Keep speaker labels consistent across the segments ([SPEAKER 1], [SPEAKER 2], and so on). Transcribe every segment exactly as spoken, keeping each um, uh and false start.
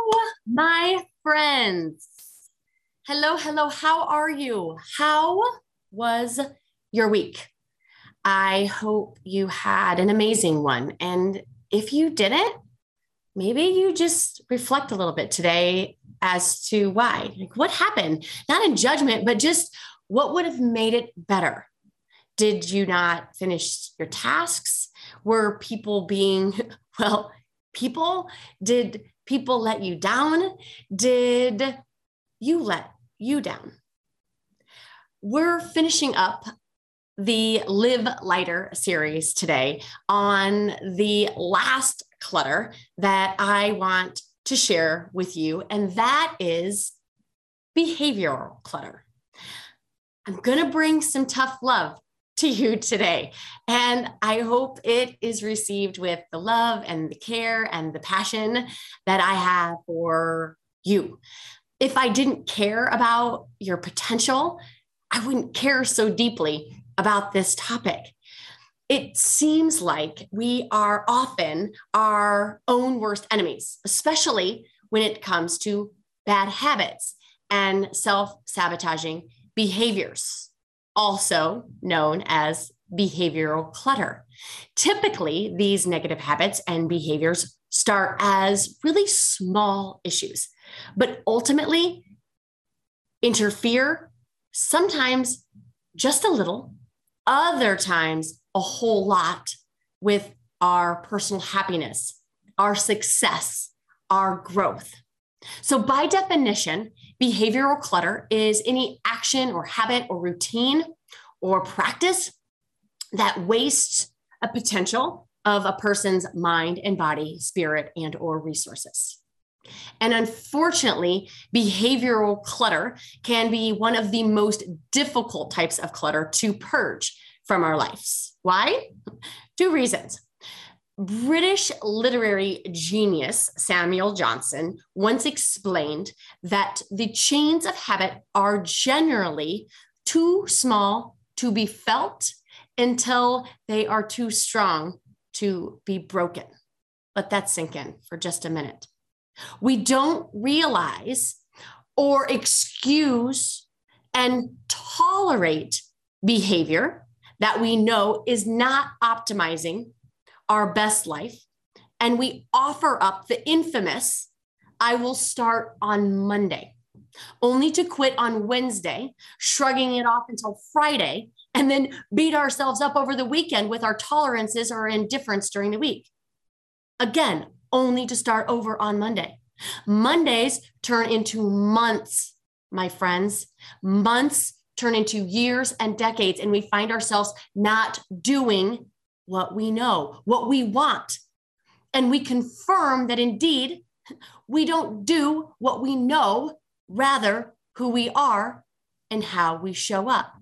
[SPEAKER 1] Hello, my friends. Hello, hello. How are you? How was your week? I hope you had an amazing one. And if you didn't, maybe you just reflect a little bit today as to why. Like, what happened? Not in judgment, but just what would have made it better? Did you not finish your tasks? Were people being, well, people? Did people let you down? Did you let you down? We're finishing up the Live Lighter series today on the last clutter that I want to share with you, and that is behavioral clutter. I'm going to bring some tough love to you today, and I hope it is received with the love and the care and the passion that I have for you. If I didn't care about your potential, I wouldn't care so deeply about this topic. It seems like we are often our own worst enemies, especially when it comes to bad habits and self-sabotaging behaviors, also known as behavioral clutter. Typically, these negative habits and behaviors start as really small issues, but ultimately interfere sometimes just a little, other times a whole lot with our personal happiness, our success, our growth. So by definition, behavioral clutter is any action or habit or routine or practice that wastes a potential of a person's mind and body, spirit, and or resources. And unfortunately, behavioral clutter can be one of the most difficult types of clutter to purge from our lives. Why? Two reasons. British literary genius Samuel Johnson once explained that the chains of habit are generally too small to be felt until they are too strong to be broken. Let that sink in for just a minute. We don't realize or excuse and tolerate behavior that we know is not optimizing our best life, and we offer up the infamous, I will start on Monday, only to quit on Wednesday, shrugging it off until Friday, and then beat ourselves up over the weekend with our tolerances or indifference during the week. Again, only to start over on Monday. Mondays turn into months, my friends. Months turn into years and decades, and we find ourselves not doing what we know, what we want. And we confirm that indeed we don't do what we know, rather who we are and how we show up.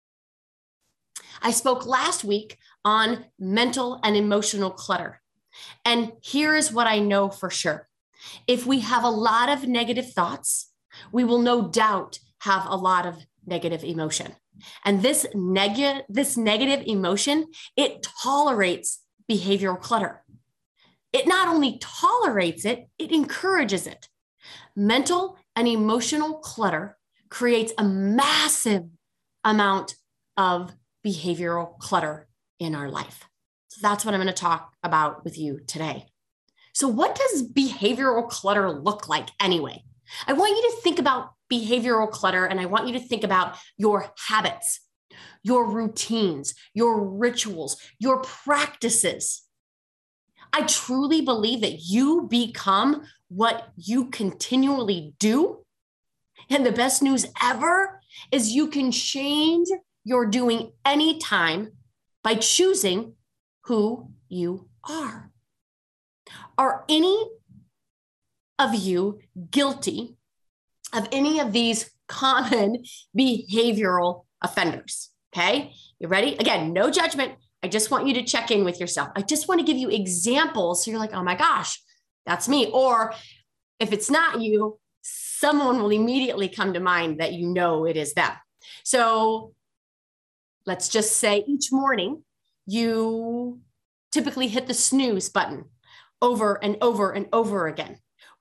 [SPEAKER 1] I spoke last week on mental and emotional clutter. And here is what I know for sure. If we have a lot of negative thoughts, we will no doubt have a lot of negative emotion. And this, neg- this negative emotion, it tolerates behavioral clutter. It not only tolerates it, it encourages it. Mental and emotional clutter creates a massive amount of behavioral clutter in our life. So that's what I'm going to talk about with you today. So what does behavioral clutter look like anyway? I want you to think about behavioral clutter, and I want you to think about your habits, your routines, your rituals, your practices. I truly believe that you become what you continually do. And the best news ever is you can change your doing anytime by choosing who you are. Are any of you guilty of any of these common behavioral offenders? Okay, you ready? Again, no judgment. I just want you to check in with yourself. I just want to give you examples so you're like, oh my gosh, that's me. Or if it's not you, someone will immediately come to mind that you know it is them. So let's just say each morning you typically hit the snooze button over and over and over again.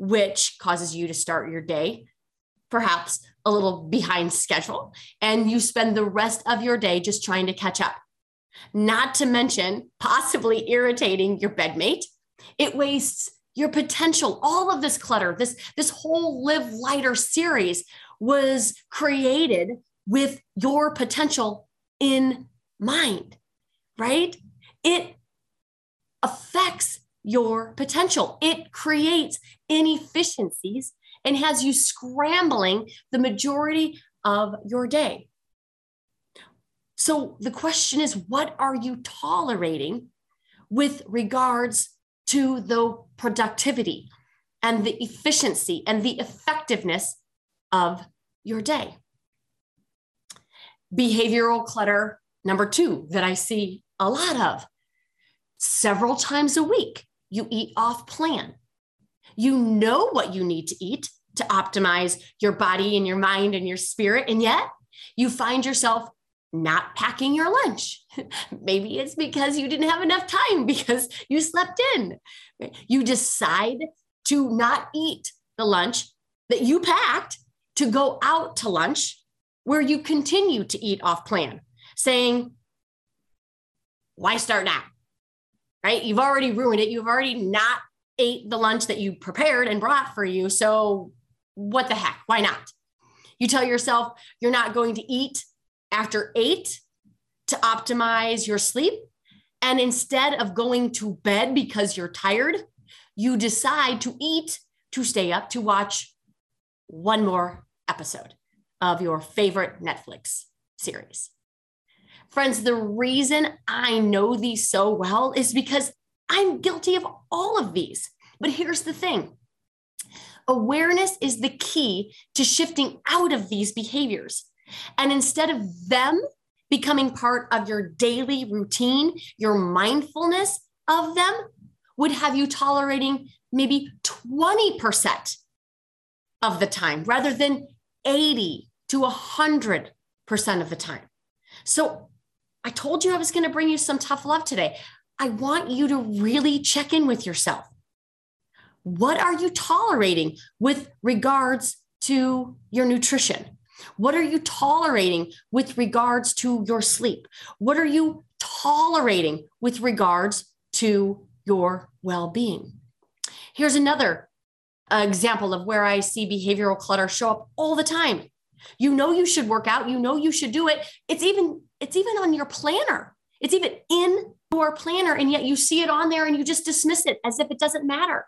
[SPEAKER 1] which causes you to start your day perhaps a little behind schedule, and you spend the rest of your day just trying to catch up. Not to mention possibly irritating your bedmate. It wastes your potential. All of this clutter, this, this whole Live Lighter series was created with your potential in mind, right? It affects your potential. It creates inefficiencies and has you scrambling the majority of your day. So the question is, what are you tolerating with regards to the productivity and the efficiency and the effectiveness of your day? Behavioral clutter number two that I see a lot of. Several times a week, you eat off plan. You know what you need to eat to optimize your body and your mind and your spirit, and yet you find yourself not packing your lunch. Maybe it's because you didn't have enough time because you slept in. You decide to not eat the lunch that you packed to go out to lunch where you continue to eat off plan, saying, why start now? Right? You've already ruined it. You've already not ate the lunch that you prepared and brought for you. So what the heck? Why not? You tell yourself you're not going to eat after eight to optimize your sleep. And instead of going to bed because you're tired, you decide to eat to stay up to watch one more episode of your favorite Netflix series. Friends, the reason I know these so well is because I'm guilty of all of these. But here's the thing. Awareness is the key to shifting out of these behaviors. And instead of them becoming part of your daily routine, your mindfulness of them would have you tolerating maybe twenty percent of the time rather than eighty to one hundred percent of the time. So I told you I was going to bring you some tough love today. I want you to really check in with yourself. What are you tolerating with regards to your nutrition? What are you tolerating with regards to your sleep? What are you tolerating with regards to your well-being? Here's another example of where I see behavioral clutter show up all the time. You know you should work out. You know you should do it. It's even, it's even on your planner. It's even in your planner, and yet you see it on there and you just dismiss it as if it doesn't matter.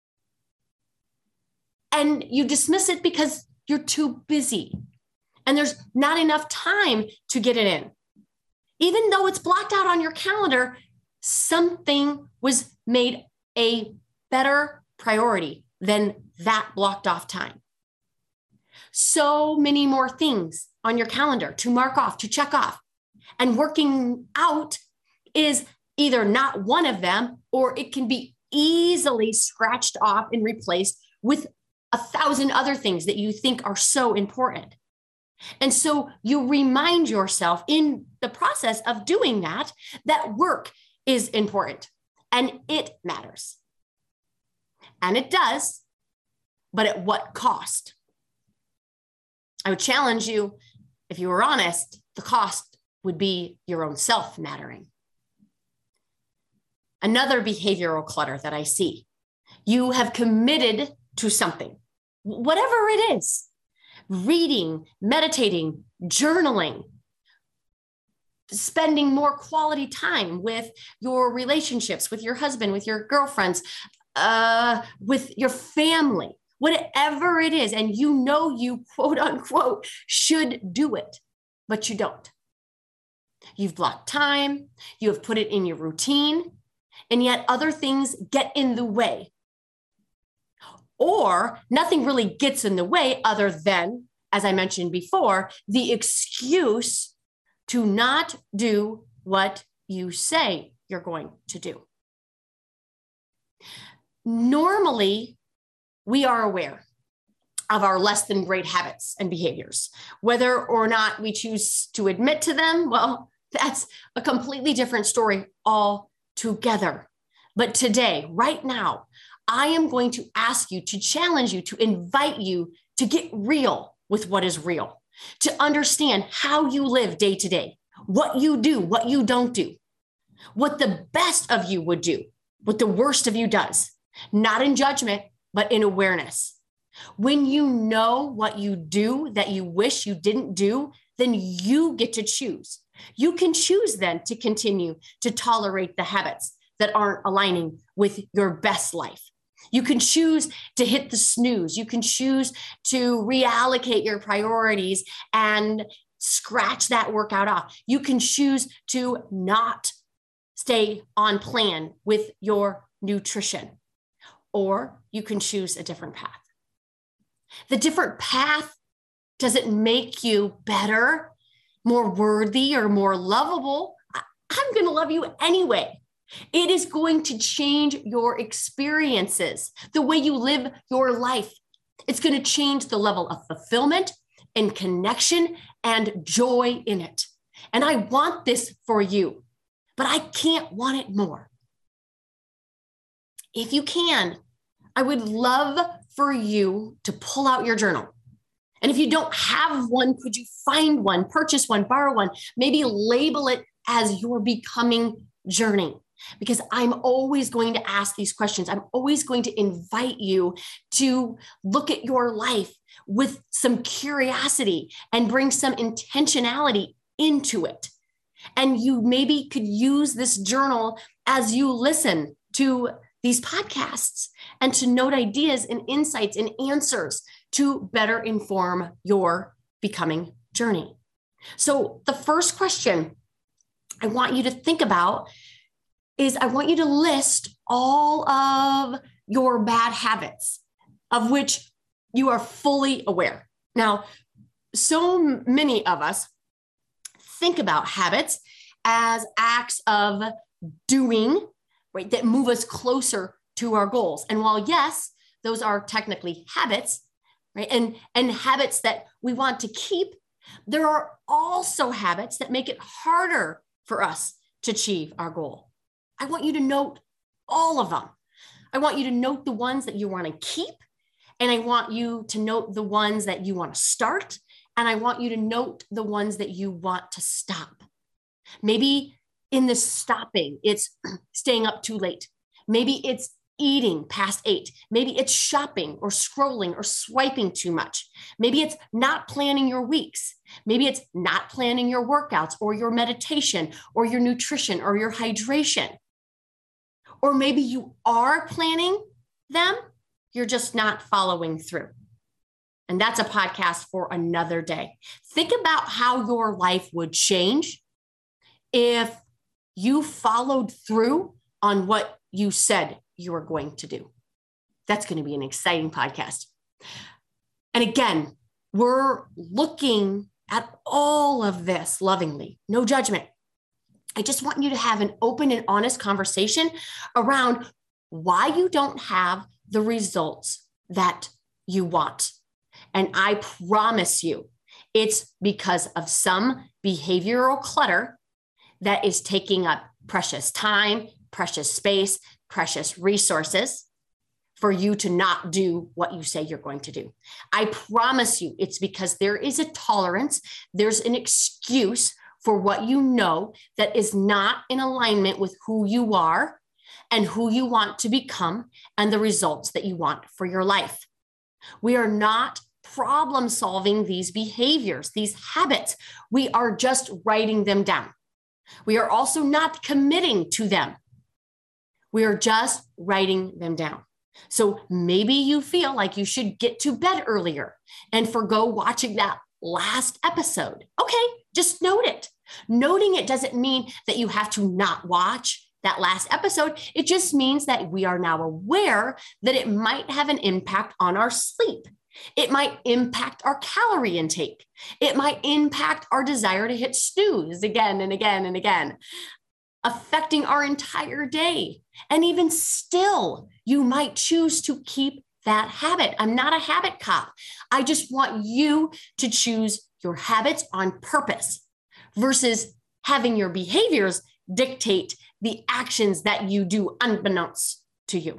[SPEAKER 1] And you dismiss it because you're too busy and there's not enough time to get it in. Even though it's blocked out on your calendar, something was made a better priority than that blocked off time. So many more things on your calendar to mark off, to check off. And working out is either not one of them, or it can be easily scratched off and replaced with a thousand other things that you think are so important. And so you remind yourself in the process of doing that, that work is important and it matters. And it does, but at what cost? I would challenge you, if you were honest, the cost would be your own self mattering. Another behavioral clutter that I see, you have committed to something, whatever it is, reading, meditating, journaling, spending more quality time with your relationships, with your husband, with your girlfriends, uh, with your family, whatever it is. And you know you quote unquote should do it, but you don't. You've blocked time, you have put it in your routine, and yet other things get in the way. Or nothing really gets in the way other than, as I mentioned before, the excuse to not do what you say you're going to do. Normally, we are aware of our less than great habits and behaviors. Whether or not we choose to admit to them, well, that's a completely different story altogether. But today, right now, I am going to ask you, to challenge you, to invite you to get real with what is real, to understand how you live day to day, what you do, what you don't do, what the best of you would do, what the worst of you does, not in judgment, but in awareness. When you know what you do that you wish you didn't do, then you get to choose. You can choose then to continue to tolerate the habits that aren't aligning with your best life. You can choose to hit the snooze. You can choose to reallocate your priorities and scratch that workout off. You can choose to not stay on plan with your nutrition, or you can choose a different path. The different path doesn't make you better, more worthy, or more lovable. I'm going to love you anyway. It is going to change your experiences, the way you live your life. It's going to change the level of fulfillment and connection and joy in it. And I want this for you, but I can't want it more. If you can, I would love for you to pull out your journal. And if you don't have one, could you find one, purchase one, borrow one, maybe label it as your becoming journey? Because I'm always going to ask these questions. I'm always going to invite you to look at your life with some curiosity and bring some intentionality into it. And you maybe could use this journal as you listen to these podcasts and to note ideas and insights and answers to better inform your becoming journey. So the first question I want you to think about is I want you to list all of your bad habits of which you are fully aware. Now, so many of us think about habits as acts of doing, right, that move us closer to our goals. And while yes, those are technically habits, right, and, and habits that we want to keep, there are also habits that make it harder for us to achieve our goal. I want you to note all of them. I want you to note the ones that you want to keep, and I want you to note the ones that you want to start, and I want you to note the ones that you want to stop. Maybe in the stopping, it's staying up too late. Maybe it's eating past eight. Maybe it's shopping or scrolling or swiping too much. Maybe it's not planning your weeks. Maybe it's not planning your workouts or your meditation or your nutrition or your hydration. Or maybe you are planning them, you're just not following through. And that's a podcast for another day. Think about how your life would change if you followed through on what you said you were going to do. That's going to be an exciting podcast. And again, we're looking at all of this lovingly, no judgment. I just want you to have an open and honest conversation around why you don't have the results that you want. And I promise you, it's because of some behavioral clutter that is taking up precious time, precious space, precious resources for you to not do what you say you're going to do. I promise you, it's because there is a tolerance, there's an excuse for what you know that is not in alignment with who you are and who you want to become and the results that you want for your life. We are not problem solving these behaviors, these habits. We are just writing them down. We are also not committing to them. We are just writing them down. So maybe you feel like you should get to bed earlier and forgo watching that last episode. Okay, just note it. Noting it doesn't mean that you have to not watch that last episode. It just means that we are now aware that it might have an impact on our sleep. It might impact our calorie intake. It might impact our desire to hit snooze again and again and again, affecting our entire day. And even still, you might choose to keep that habit. I'm not a habit cop. I just want you to choose your habits on purpose versus having your behaviors dictate the actions that you do unbeknownst to you.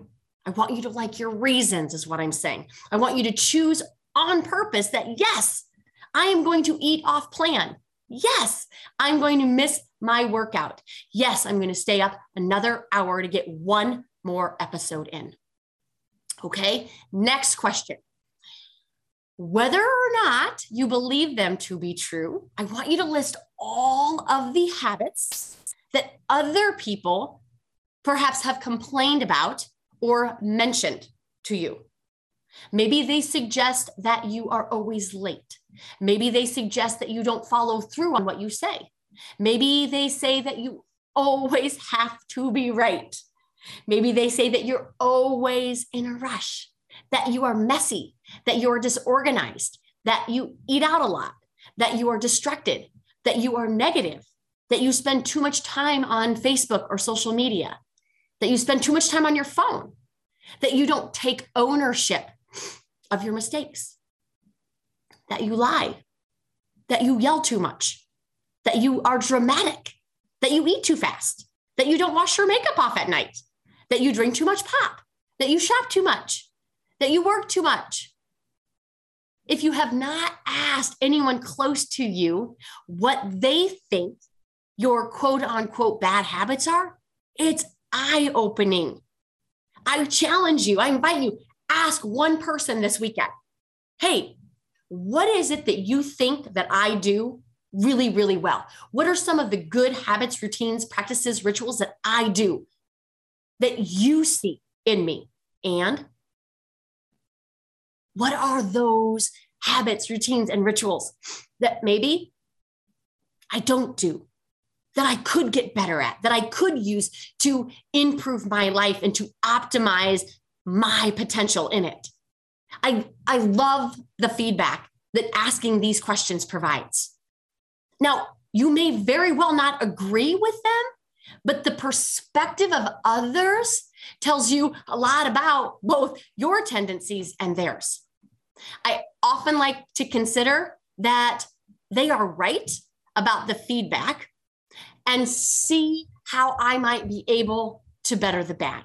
[SPEAKER 1] I want you to like your reasons is what I'm saying. I want you to choose on purpose that, yes, I am going to eat off plan. Yes, I'm going to miss my workout. Yes, I'm going to stay up another hour to get one more episode in. Okay, next question. Whether or not you believe them to be true, I want you to list all of the habits that other people perhaps have complained about or mentioned to you. Maybe they suggest that you are always late. Maybe they suggest that you don't follow through on what you say. Maybe they say that you always have to be right. Maybe they say that you're always in a rush, that you are messy, that you are disorganized, that you eat out a lot, that you are distracted, that you are negative, that you spend too much time on Facebook or social media, that you spend too much time on your phone, that you don't take ownership of your mistakes, that you lie, that you yell too much, that you are dramatic, that you eat too fast, that you don't wash your makeup off at night, that you drink too much pop, that you shop too much, that you work too much. If you have not asked anyone close to you what they think your quote unquote bad habits are, it's eye-opening. I challenge you, I invite you, ask one person this weekend, hey, what is it that you think that I do really, really well? What are some of the good habits, routines, practices, rituals that I do that you see in me? And what are those habits, routines, and rituals that maybe I don't do, that I could get better at, that I could use to improve my life and to optimize my potential in it? I, I love the feedback that asking these questions provides. Now, you may very well not agree with them, but the perspective of others tells you a lot about both your tendencies and theirs. I often like to consider that they are right about the feedback and see how I might be able to better the bad.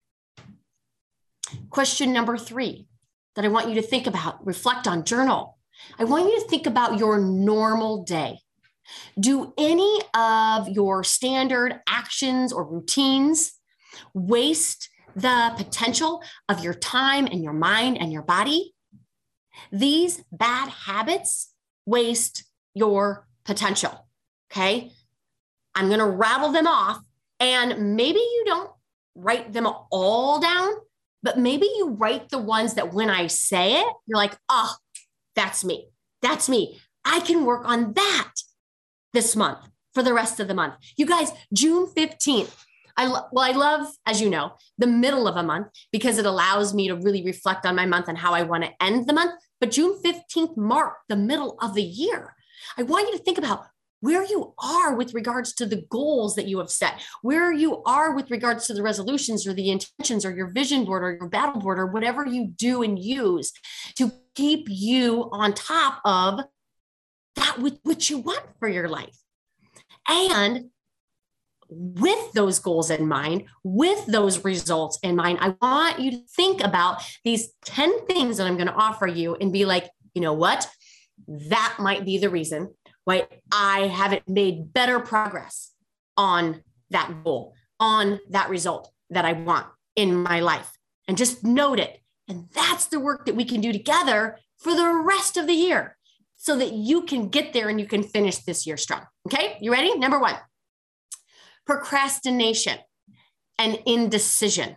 [SPEAKER 1] Question number three that I want you to think about, reflect on, journal. I want you to think about your normal day. Do any of your standard actions or routines waste the potential of your time and your mind and your body? These bad habits waste your potential, okay? I'm going to rattle them off, and maybe you don't write them all down, but maybe you write the ones that when I say it, you're like, oh, that's me. That's me. I can work on that this month for the rest of the month. You guys, June fifteenth. I lo- well, I love, as you know, the middle of a month because it allows me to really reflect on my month and how I want to end the month. But June fifteenth marked the middle of the year. I want you to think about where you are with regards to the goals that you have set, where you are with regards to the resolutions or the intentions or your vision board or your battle board or whatever you do and use to keep you on top of that with what you want for your life. And with those goals in mind, with those results in mind, I want you to think about these ten things that I'm going to offer you and be like, you know what? That might be the reason why I haven't made better progress on that goal, on that result that I want in my life. And just note it. And that's the work that we can do together for the rest of the year so that you can get there and you can finish this year strong. Okay, you ready? Number one, procrastination and indecision.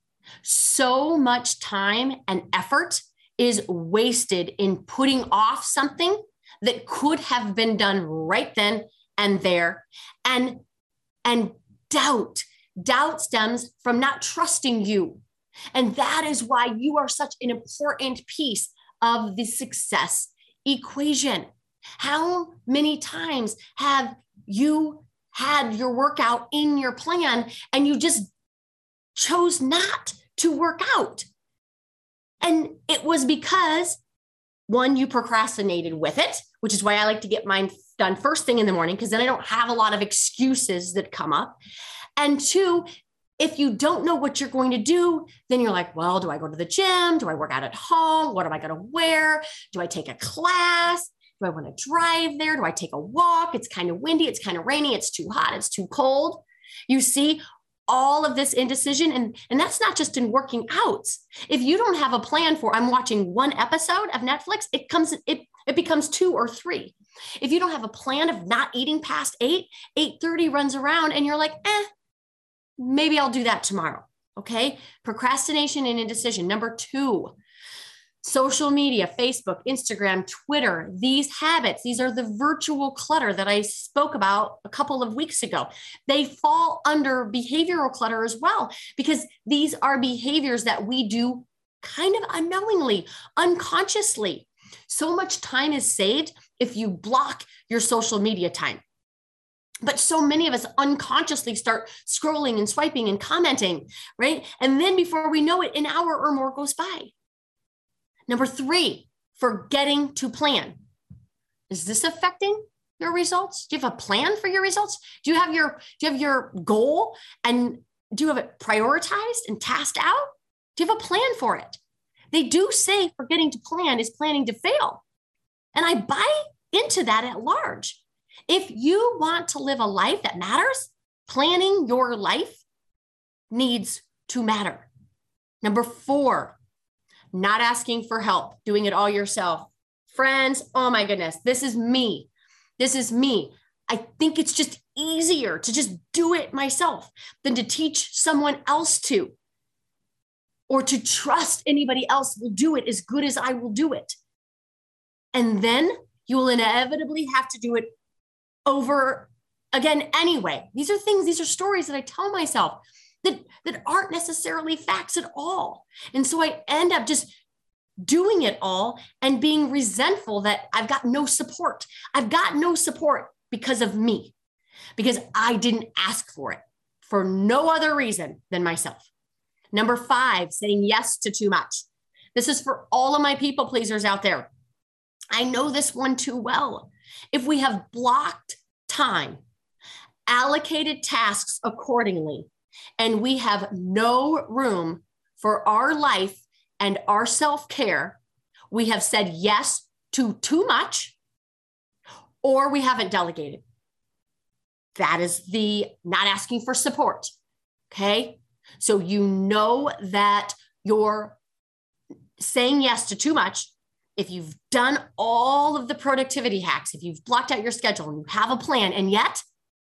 [SPEAKER 1] So much time and effort is wasted in putting off something that could have been done right then and there. And, and doubt, doubt stems from not trusting you. And that is why you are such an important piece of the success equation. How many times have you had your workout in your plan and you just chose not to work out? And it was because, one, you procrastinated with it, which is why I like to get mine done first thing in the morning, because then I don't have a lot of excuses that come up. And two, If you don't know what you're going to do, then you're like, well, do I go to the gym? Do I work out at home? What am I going to wear? Do I take a class? Do I want to drive there? Do I take a walk? It's kind of windy. It's kind of rainy. It's too hot. It's too cold. You see all of this indecision. And, and that's not just in working out. If you don't have a plan for, I'm watching one episode of Netflix, it comes, it, it becomes two or three. If you don't have a plan of not eating past eight, eight thirty runs around and you're like, eh, maybe I'll do that tomorrow. Okay. Procrastination and indecision. Number two, social media, Facebook, Instagram, Twitter, these habits, these are the virtual clutter that I spoke about a couple of weeks ago. They fall under behavioral clutter as well, because these are behaviors that we do kind of unknowingly, unconsciously. So much time is saved if you block your social media time. But so many of us unconsciously start scrolling and swiping and commenting, right? And then before we know it, an hour or more goes by. Number three, forgetting to plan. Is this affecting your results? Do you have a plan for your results? Do you have your, do you have your goal and do you have it prioritized and tasked out? Do you have a plan for it? They do say forgetting to plan is planning to fail. And I buy into that at large. If you want to live a life that matters, planning your life needs to matter. Number four, not asking for help, doing it all yourself. Friends, oh my goodness, this is me. This is me. I think it's just easier to just do it myself than to teach someone else to, or to trust anybody else will do it as good as I will do it. And then you will inevitably have to do it over again anyway. These are things, these are stories that I tell myself that, that aren't necessarily facts at all. And so I end up just doing it all and being resentful that I've got no support. I've got no support because of me, because I didn't ask for it for no other reason than myself. Number five, saying yes to too much. This is for all of my people pleasers out there. I know this one too well. If we have blocked time, allocated tasks accordingly, and we have no room for our life and our self-care, we have said yes to too much, or we haven't delegated. That is the not asking for support. Okay. So you know that you're saying yes to too much. If you've done all of the productivity hacks, if you've blocked out your schedule and you have a plan, and yet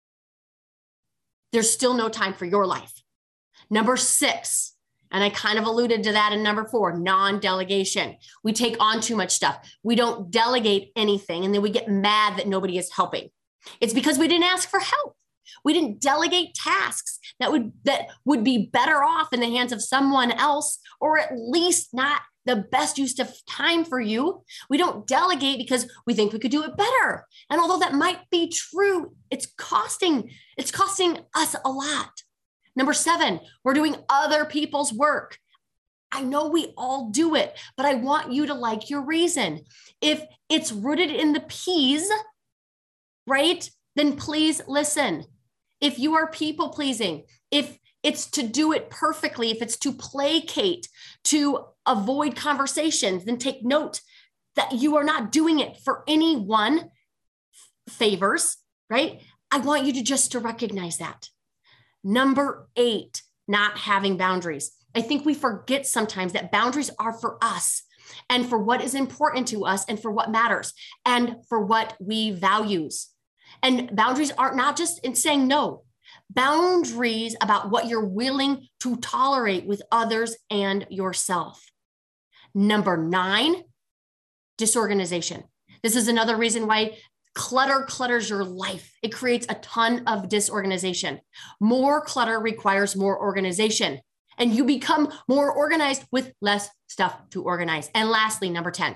[SPEAKER 1] there's still no time for your life. Number six, and I kind of alluded to that in number four, non-delegation. We take on too much stuff. We don't delegate anything, and then we get mad that nobody is helping. It's because we didn't ask for help. We didn't delegate tasks that would that would be better off in the hands of someone else, or at least not the best use of time for you. We don't delegate because we think we could do it better. And although that might be true, it's costing, it's costing us a lot. Number seven, we're doing other people's work. I know we all do it, but I want you to like your reason. If it's rooted in the P's, right, then please listen. If you are people pleasing, if it's to do it perfectly, if it's to placate, to avoid conversations, then take note that you are not doing it for anyone favors, right? I want you to just to recognize that. Number eight, not having boundaries. I think we forget sometimes that boundaries are for us and for what is important to us and for what matters and for what we values. And boundaries are not just in saying no. Boundaries about what you're willing to tolerate with others and yourself. Number nine, disorganization. This is another reason why clutter clutters your life. It creates a ton of disorganization. More clutter requires more organization, and you become more organized with less stuff to organize. And lastly, number ten,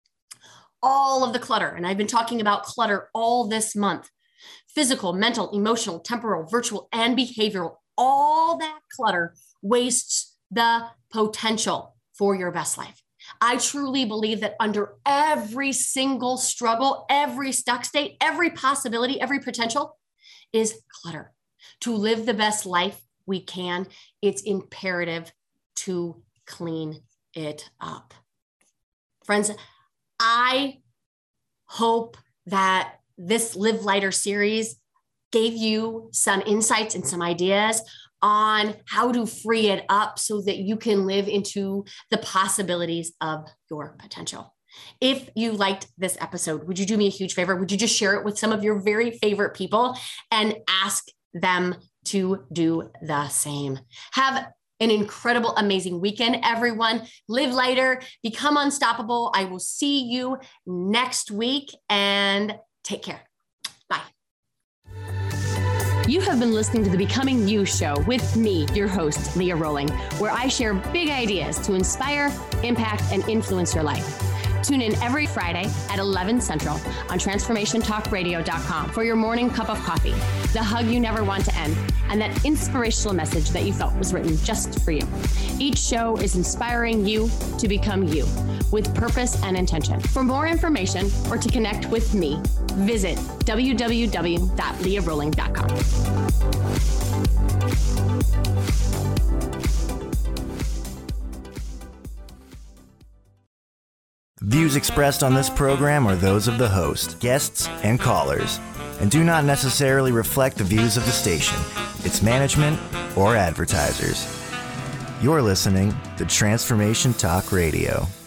[SPEAKER 1] all of the clutter. And I've been talking about clutter all this month. Physical, mental, emotional, temporal, virtual, and behavioral. All that clutter wastes the potential for your best life. I truly believe that under every single struggle, every stuck state, every possibility, every potential is clutter. To live the best life, we can, it's imperative to clean it up. Friends, I hope that this Live Lighter series gave you some insights and some ideas on how to free it up so that you can live into the possibilities of your potential. If you liked this episode, would you do me a huge favor? Would you just share it with some of your very favorite people and ask them to do the same? Have an incredible, amazing weekend, everyone. Live lighter, become unstoppable. I will see you next week and take care. Bye. You have been listening to the Becoming You show with me, your host, Leah Rolling, where I share big ideas to inspire, impact, and influence your life. Tune in every Friday at eleven Central on transformation talk radio dot com for your morning cup of coffee, the hug you never want to end, and that inspirational message that you felt was written just for you. Each show is inspiring you to become you with purpose and intention. For more information or to connect with me, visit w w w dot leah rolling dot com.
[SPEAKER 2] Views expressed on this program are those of the host, guests, and callers, and do not necessarily reflect the views of the station, its management, or advertisers. You're listening to Transformation Talk Radio.